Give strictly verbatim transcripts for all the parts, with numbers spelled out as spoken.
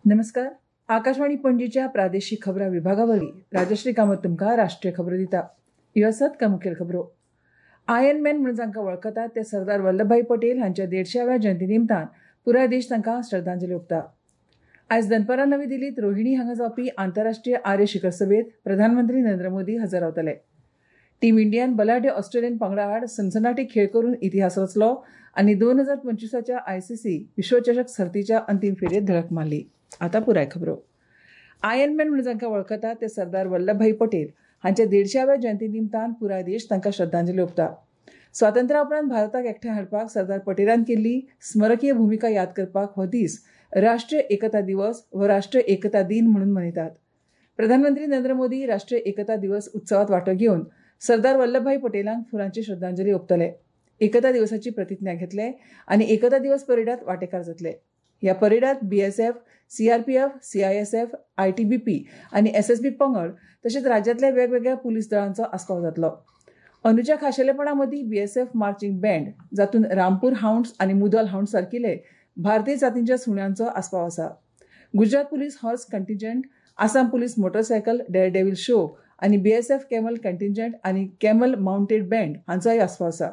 नमस्कार. आकाशवाणी पणजीच्या प्रादेशिक खबरां विभागावरवीं राजश्री कामत तुमकां राष्ट्रीय खबरो दिता. ह्यो आसात कांय मुखेल खबरो. आयर्न मॅन म्हणून जांकां वळखतात ते सरदार वल्लभभाई पटेल हांच्या देडशाव्या जयंती निमतान पुराय देश तांकां श्रद्धांजली ओंपता. आयज दनपारां नवी दिल्लीत रोहिणी हांगा जावपी आंतरराष्ट्रीय आर्य शिखर सभेत प्रधानमंत्री नरेंद्र मोदी हजर रावतले. टीम इंडियान बलाढ्य ऑस्ट्रेलियन पंगडा आड सनसनाटी खेळ करून इतिहास रचलो आनी दोन हजार पंचवीसाच्या आयसीसी विश्वचषक सर्तीच्या अंतीम फेरयेत धडक मारली. आतां पुराय खबरो. आयर्न मॅन म्हणून जांकां वळखतात ते सरदार वल्लभभाई पटेल हांच्या देडशाव्या जयंती निमतान पुराय देश तांकां श्रद्धांजली ओंपता. स्वातंत्र्या उपरांत भारताक एकठांय हाडपाक सरदार पटेलान केल्ली स्मरकीय भुमिका याद करपाक हो दीस राष्ट्रीय एकता दिवस व राष्ट्रीय एकता दिन म्हणून मनयतात. प्रधानमंत्री नरेंद्र मोदी राष्ट्रीय एकता दिवस उत्सवात वांटो घेवन सरदार वल्लभभाई पटेलांक फुलांची श्रद्धांजली ओंपतले. एकता दिवसाची प्रतिज्ञा घेतले आनी एकता दिवस परेडात वांटेकार जातले. ह्या परेडात बीएसएफ, सीआरपीएफ, सीआयएसएफ, आयटीबीपी आनी एसएसबी पंगड तशेंच राज्यांतल्या वेगवेगळ्या पुलीस दळांचो आस्पाव जातलो. अंदूच्या खाशेलेपणा मदीं बीएसएफ मार्चिंग बँड, जातूंत रामपूर हाऊंड्स आनी मुदल हाऊंड्स सारकिले भारतीय जातींच्या सुण्यांचो आस्पाव आसा. Gujarat police horse contingent, Assam police motorcycle daredevil show आनी बीएसएफ कॅमल कंटिंजंट आनी कॅमल माउंटेड बँड हांचोय आस्पाव आसा.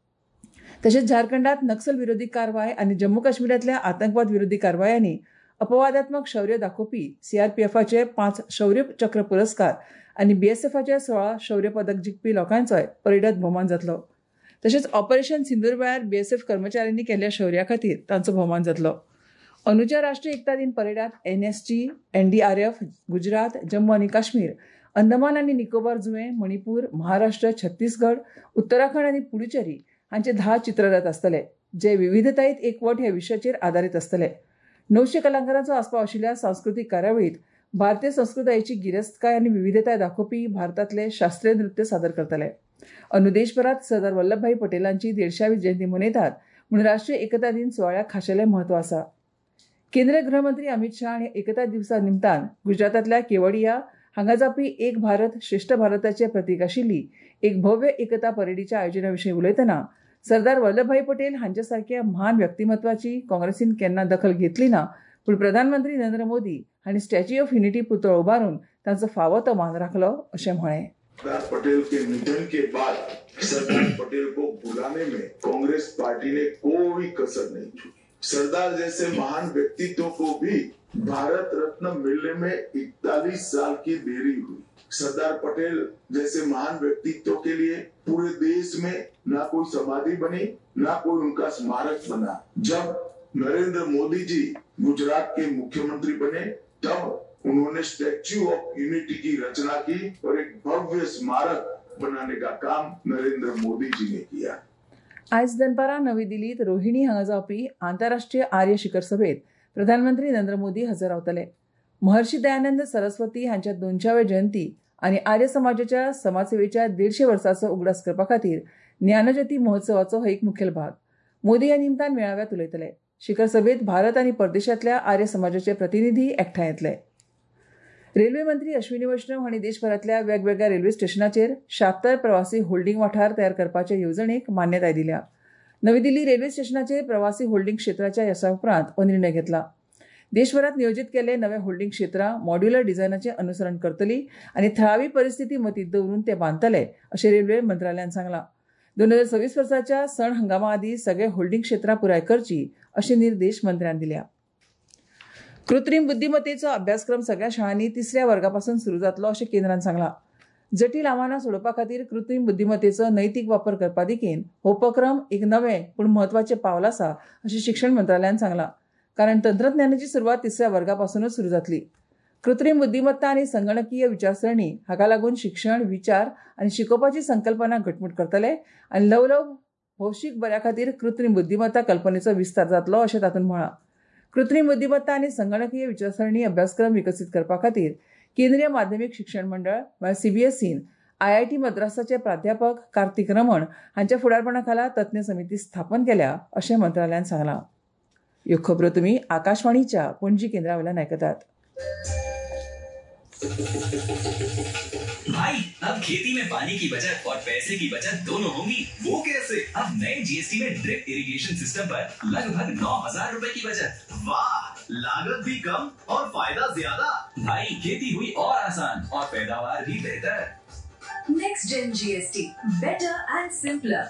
तशेंच झारखंडात नक्सल विरोधी कारवाय आनी जम्मू काश्मीरांतल्या आतंकवाद विरोधी कारवायांनी अपवादात्मक शौर्य दाखोवपी सीआरपीएफाचे पांच शौर्य चक्र पुरस्कार आनी बीएसएफाचे सोळा शौर्य पदक जिखपी लोकांचोय परेडात भोवमान जातलो. तशेंच ऑपरेशन सिंदूर वेळार बीएसएफ कर्मचाऱ्यांनी केल्ल्या शौर्या खातीर तांचो भोवमान जातलो. अंदूच्या राष्ट्रीय एकता दिन परेडात एनएसजी, एनडीआरएफ, गुजरात, जम्मू आनी काश्मीर, अंदमान आनी निकोबार जुंवे, मणिपूर, महाराष्ट्र, छत्तीसगड, उत्तराखंड आनी पुडुचेरी हांचे धा चित्ररथ आसतले, जे विविधतायेंत एकवट ह्या विशयाचेर आदारीत आसतले. णवशे कलाकारांचो आस्पाव आशिल्ल्या सांस्कृतीक कार्यावळींत भारतीय संस्कृतायेची गिरेस्तकाय आनी विविधताय दाखोवपी भारतांतले शास्त्रीय नृत्य सादर करतले. अंदू देशभरात सरदार वल्लभभाई पटेलांची देडशावी जयंती मनयतात म्हूण राष्ट्रीय एकता दिन सुवाळ्याक खाशेलें म्हत्व आसा. केंद्रीय गृहमंत्री अमित शाह हांणी एकता दिवसा निमतान गुजरातांतल्या केवडिया हांगा जावपी एक भारत श्रेष्ठ भारताचे प्रतीक आशिल्ली एक भव्य एकता परेडीच्या आयोजना विशीं उलयतना सरदार वल्लभभाई पटेल हांच्या सारक्या महान व्यक्तिमत्वाची काँग्रेसीन केन्ना दखल घेतली ना, पूण प्रधानमंत्री नरेंद्र मोदी हांणी स्टॅच्यू ऑफ युनिटी पुतळो उबारून तांचो फावो तो मान राखलो अशें म्हळें. सरदार पटेल के निधन के बाद सरदार पटेल को बुलाने में कांग्रेस पार्टी ने कोई कसर नहीं छोड़ी. सरदार जैसे महान व्यक्तित्व को भी भारत रत्न मिलने में इकतालीस साल की देरी हुई. सरदार पटेल जैसे महान व्यक्तित्व के लिए पूरे देश में ना कोई समाधि बनी, ना कोई उनका स्मारक बना. जब नरेंद्र मोदी जी गुजरात के मुख्यमंत्री बने तब उन्होंने स्टैच्यू ऑफ यूनिटी की रचना की और एक भव्य स्मारक बनाने का काम नरेंद्र मोदी जी ने किया. आयज दनपारां नवी दिल्लीत रोहिणी हांगा जावपी आंतरराष्ट्रीय आर्य शिखर सभेत प्रधानमंत्री नरेंद्र मोदी हजर रावतले. महर्षी दयानंद सरस्वती हांच्या दोनशाव्या जयंती आनी आर्य समाजाच्या समाजसेवेच्या देडशे वर्सांचो उगडास करपा खातीर ज्ञानज्योती महोत्सवाचो हो एक मुखेल भाग. मोदी ह्या निमतान मेळाव्यात उलयतले. शिखर सभेत भारत आनी परदेशांतल्या आर्य समाजाचे प्रतिनिधी एकठांय येतले. रेल्वे मंत्री अश्विनी वैष्णव हांणी देशभरांतल्या वेगवेगळ्या रेल्वे स्टेशनांचेर शात्तर प्रवासी होल्डिंग वाठार तयार करपाचे येवजणेक मान्यताय दिल्या. नवी दिल्ली रेल्वे स्टेशनाचेर प्रवासी होल्डिंग क्षेत्राच्या येसा उपरांत हो निर्णय घेतला. देशभरात नियोजीत केले नवे होल्डिंग क्षेत्रां मॉड्युलर डिझायनाचे अनुसरण करतली आनी थळावी परिस्थिती मतींत दवरून ते बांदतले अशें रेल्वे मंत्रालयान सांगलां. दोन हजार सव्वीस वर्साच्या सण हंगामा आदीं सगळे होल्डिंग क्षेत्रां पुराय करची अशे निर्देश मंत्र्यान दिल्या. कृत्रीम बुद्धिमत्तेचो अभ्यासक्रम सगळ्या शाळांनी तिसऱ्या वर्गापासून सुरू जातलो अशें केंद्रान सांगलां. जटील आव्हानां सोडोवपा खातीर कृत्रीम बुद्धिमत्तेचो नैतीक वापर करपा देखीन हो उपक्रम एक नवें पूण म्हत्वाचें पावल आसा अशें शिक्षण मंत्रालयान सांगलां. कारण तंत्रज्ञानाची सुरवात तिसऱ्या वर्गापासूनच सुरू जातली. कृत्रीम बुद्धिमत्ता आनी संगणकीय विचारसरणी हाका लागून शिक्षण, विचार आनी शिकोवपाची संकल्पना घटमूट करतले आनी ल्हव ल्हव भौशीक बऱ्या खातीर कृत्रीम बुद्धिमत्ता कल्पनेचो विस्तार जातलो अशें तातूंत म्हळां. कृत्रीम बुद्धिमत्ता आनी संगणकीय विचारसरणी अभ्यासक्रम विकसीत करपा खातीर केंद्रीय माध्यमीक शिक्षण मंडळ म्हळ्यार सीबीएसईन आयआयटी मद्रासाचे प्राध्यापक कार्तिक रमण हांच्या फुडारपणा खाला तज्ञ समिती स्थापन केल्या अशें मंत्रालयान सांगलां. ह्यो खबरो तुमी आकाशवाणीच्या पणजी केंद्रा वयल्यान आयकतात. भाई अब खेती में पानी की बचत और पैसे की बचत दोनों होंगी. वो कैसे? अब नए जीएसटी में ड्रिप इरिगेशन सिस्टम पर लगभग नौ हजार रुपए की बचत. वाह, लागत भी कम और फायदा ज्यादा। भाई खेती हुई और आसान और पैदावार भी बेहतर। Next gen GST, better and simpler.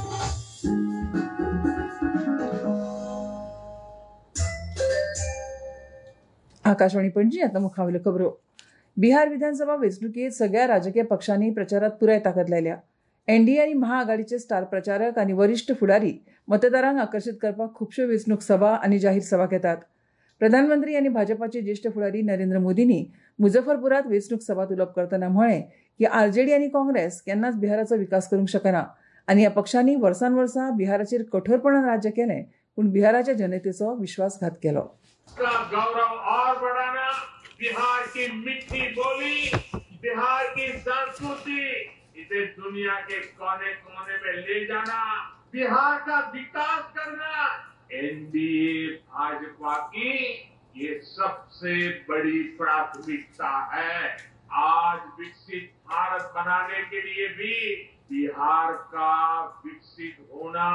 Akashvani Panaji आता मुखावल्यो खबरो. बिहार विधानसभा वेंचणुकेत सगळ्या राजकीय पक्षांनी प्रचारात पुराय ताकद लायल्या. एनडीए आनी महाआघाडीचे स्टार प्रचारक आनी वरिष्ठ फुडारी मतदारांक आकर्षित करपाक खुबश्यो वेंचणूक सभा आनी जाहीर सभा घेतात. प्रधानमंत्री आनी भाजपाचे ज्येष्ठ फुडारी नरेंद्र मोदींनी मुझफ्फरपुरात वेंचणूक सभात उलोवप करतना म्हळें की आरजेडी आनी काँग्रेस केन्नाच बिहाराचो विकास करूंक शकना आनी ह्या पक्षांनी वर्सान वर्सां बिहाराचेर कठोरपणान राज्य केलें पूण बिहाराच्या जनतेचो विश्वासघात केलो. गौरव और बढ़ाना, बिहार की मिठी बोली, बिहार की संस्कृति, इसे दुनिया के कोने कोने में ले जाना, बिहार का विकास करना, एनडीए भाजपा की ये सबसे बड़ी प्राथमिकता है. आज विकसित भारत बनाने के लिए भी बिहार का विकसित होना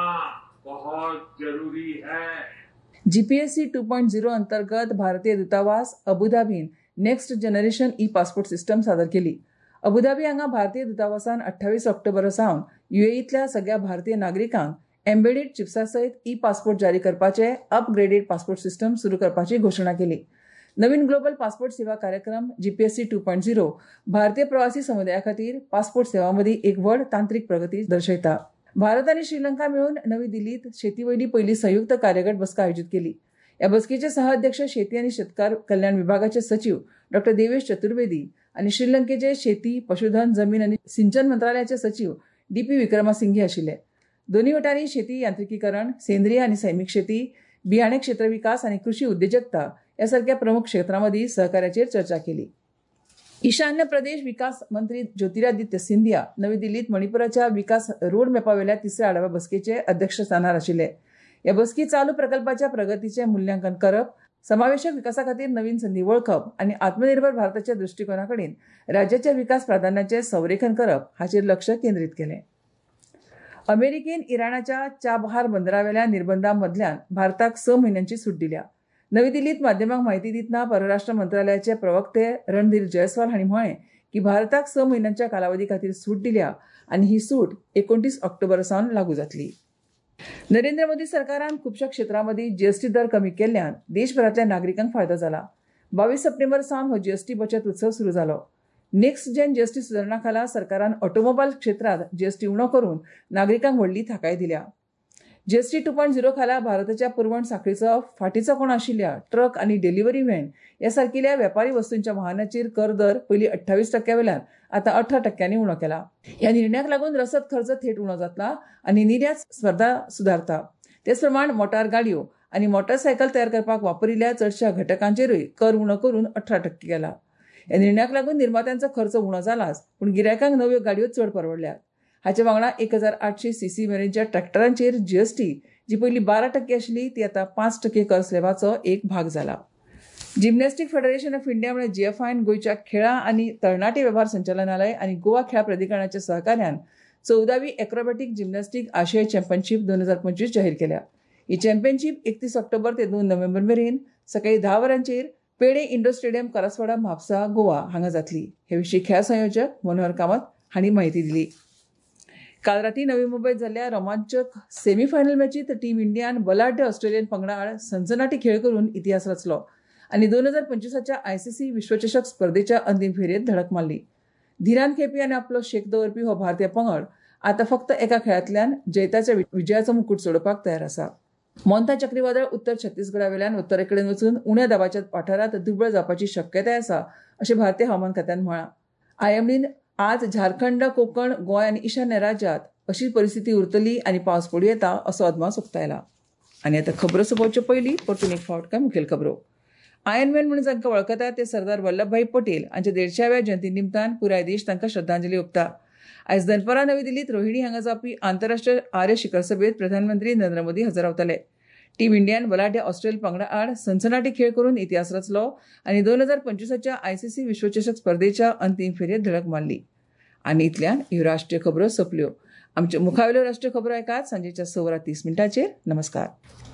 बहुत जरूरी है. जीपीएससी टू पॉइंट झिरो अंतर्गत भारतीय दूतावास अबुधाबीन next generation e passport system सादर केली. अबुधाबी हांगा भारतीय दूतावासान अठ्ठावीस ऑक्टोबर सावन युएईतल्या सगळ्या भारतीय नागरिकांक एम्बेडेड चिप्सा सयत ई पासपोर्ट जारी करपाचे अपग्रेडेड पासपोर्ट सिस्टम सुरू करपाची घोषणा केली. नवीन ग्लोबल पासपोर्ट सेवा कार्यक्रम जीपीएससी टू पॉइंट झिरो भारतीय प्रवासी समुदाया खातीर पासपोर्ट सेवांमदी एक व्हड तांत्रीक प्रगती दर्शयता. भारत आनी श्रीलंका मेळून नवी दिल्लीत शेती वयली पयली संयुक्त कार्यगट बसका आयोजीत केली. ह्या बसकेचे सहअध्यक्ष शेती आनी शेतकार कल्याण विभागाचे सचिव डॉक्टर देवेश चतुर्वेदी आनी श्रीलंकेचे शेती, पशुधन, जमीन आनी सिंचन मंत्रालयाचे सचिव डीपी विक्रमासिंघे आशिल्ले. दोन्ही वटांनी शेती यांत्रिकीकरण, सेंद्रीय आनी सैमीक शेती, बियाणे क्षेत्र विकास आनी कृषी उद्योजकता ह्या सारख्या प्रमुख क्षेत्रांमदी सहकार्याचेर चर्चा केली. ईशान्य प्रदेश विकास मंत्री ज्योतिरादित्य सिंधिया नवी दिल्लीत मणिपुराच्या विकास रोड मॅपावेल्या तिसऱ्या आढावा बसकेचे अध्यक्षस्थानार आशिल्ले. ह्या बसकेत चालू प्रकल्पाच्या प्रगतीचे मूल्यांकन करप, समावेशक विकासा खातीर नवीन संधी वळखप आनी आत्मनिर्भर भारताच्या दृष्टिकोनाकडेन राज्याच्या विकास प्राधान्याचे संरेखन करप हाचेर लक्ष केंद्रीत केलें. अमेरिकेन इराणाच्या चाबहार बंदरावेल्या निर्बंधांमदल्यान भारताक स म्हयन्यांची सूट दिल्या. नवी दिल्लीत माध्यमांक म्हायती दितना परराष्ट्र मंत्रालयाचे प्रवक्ते रणधीर जयस्वाल हांणी म्हळें की भारताक स म्हयन्यांच्या कालावधी खातीर सूट दिल्या आनी ही सूट एकोणतीस ऑक्टोबर सावन लागू जातली. नरेंद्र मोदी सरकारान खुबश्या क्षेत्रांमदी जीएसटी दर कमी केल्ल्यान देशभरातल्या नागरिकांक फायदो जाला. बावीस सप्टेंबर सावन हो जीएसटी बचत उत्सव सुरू जालो. नेक्स्ट जेन जीएसटी सुदारणा खाला सरकारान ऑटोमोबाईल क्षेत्रात जीएसटी उणो करून नागरिकांक व्हडली थाकाय दिल्या. जीएसटी टू पॉइंट झिरो खाला भारताच्या पुरवण साखळीचो फाटीचो कोण आशिल्ल्या ट्रक आनी डिलिव्हरी व्हॅन ह्या सारकिल्या वेपारी वस्तूंच्या वाहनाचेर कर दर पयलीं अठ्ठावीस टक्क्या वयल्यान आतां अठरा टक्क्यांनी उणो केला. ह्या निर्णयाक लागून रसद खर्च थेट उणो जातला आनी निर्यात स्पर्धा सुदारता. तेच प्रमाण मोटार गाडयो आनी मोटरसायकल तयार करपाक वापरिल्ल्या चडशा घटकांचेरूय कर उणो करून अठरा टक्के केला. ह्या निर्णयाक लागून निर्मात्यांचो खर्च उणो जालाच पूण गिरायकांक नव्यो गाडयो चड परवडल्यात. हाचे वांगडा एक हजार आठशे सीसी मेरेनच्या ट्रॅक्टरांचेर जीएसटी जी पयलीं बारा टक्के आशिल्ली ती आतां पांच टक्के कर स्लॅबाचो एक भाग जाला. जिमनॅस्टीक फेडरेशन ऑफ इंडिया म्हळ्यार जीएफआयन गोंयच्या खेळां आनी तरणाटे वेव्हार संचालनालय आनी गोवा खेळ प्राधिकरणाच्या सहकार्यान चौदावी एक्रोबॅटीक जिमनॅस्टीक आशियाई चॅम्पियनशीप दोन हजार पंचवीस जाहीर केल्या. ही चॅम्पियनशीप एकतीस ऑक्टोबर ते दोन नोव्हेंबर मेरेन सकाळी धा वरांचेर पेडे इंडोर स्टेडियम करासवाडा म्हापसा गोवा हांगा जातली. हे विशीं खेळ संयोजक मनोहर कामत हांणी माहिती दिली. काल राती नवी मुंबईत जाल्ल्या रोमांचक सेमीफायनल मॅचीत टीम इंडियान बलाढ्य ऑस्ट्रेलियन पंगडा आड सनसनाटी खेळ करून इतिहास रचलो आनी दोन हजार पंचवीसाच्या आयसीसी विश्वचषक स्पर्धेच्या अंतीम फेरयेत धडक मारली. धिरान खेपी आनी आपलो शेक दवरपी हो भारतीय पंगड आतां फक्त एका खेळांतल्यान जैताच्या विजयाचो मुकुट सोडोवपाक तयार आसा. मोंता चक्रीवादळ उत्तर छत्तीसगडा वयल्यान उत्तरे कडेन वचून उण्या दाबाच्या वाठारांत दुबळ जावपाची शक्यताय आसा अशें भारतीय हवामान खात्यान म्हळां. आयएमडीन आज झारखंड, कोकण, गोंय आनी ईशान्य राज्यांत अशी परिस्थिती उरतली आनी पावस पडूं येता असो अदमास उक्तायला. आनी आतां खबरो सोंपोवचे पयलीं परतून एक फावट काय मुखेल खबरो. आयर्नमॅन म्हणून जांकां वळखतात ते सरदार वल्लभभाई पटेल हांच्या देडशाव्या जयंती निमतान पुराय देश तांकां श्रद्धांजली ओंपता. आयज दनपारां नवी दिल्लीत रोहिणी हांगा जावपी आंतरराष्ट्रीय आर्य शिखर सभेत प्रधानमंत्री नरेंद्र मोदी हजर रावतले. टीम इंडियान बलाढ्य ऑस्ट्रेलियन पंगडा आड सनसनाटी खेळ करून इतिहास रचलो आनी दोन हजार पंचवीसाच्या आयसीसी विश्वचषक स्पर्धेच्या अंतीम फेरयेत धडक मारली. आनी इतल्यान ह्यो राष्ट्रीय खबरो सोंपल्यो. आमच्यो मुखावेल्यो राष्ट्रीय खबरो ऐकात सांजेच्या स वरां तीस मिनटांचेर. नमस्कार.